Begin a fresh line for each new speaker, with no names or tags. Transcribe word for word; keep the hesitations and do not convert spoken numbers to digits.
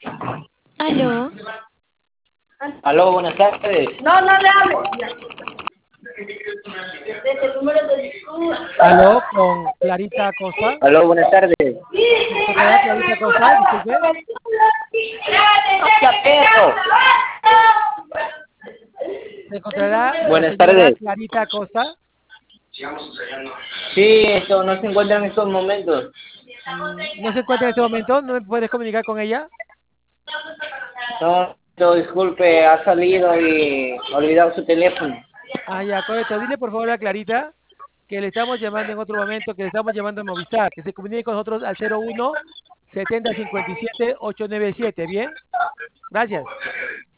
Aló.
Aló, buenas tardes.
No, no le hablo. Desde el número de
Aló, con Clarita Acosta.
Aló, buenas tardes.
¿Se encontrará Clarita Acosta? Disculpe.
¡Hostia, perro!
¿Se encontrará la
Buenas
señora
tardes.
Clarita Acosta?
Sí, esto no se encuentra en estos momentos.
Mm, ¿No se encuentra en este momento? ¿No me puedes comunicar con ella?
No, no, disculpe, ha salido y ha olvidado su teléfono.
Ah, ya, correcto. Dile por favor a Clarita que le estamos llamando en otro momento, que le estamos llamando a Movistar, que se comunique con nosotros al cero uno setenta cincuenta y siete ocho nueve siete. ¿Bien? Gracias.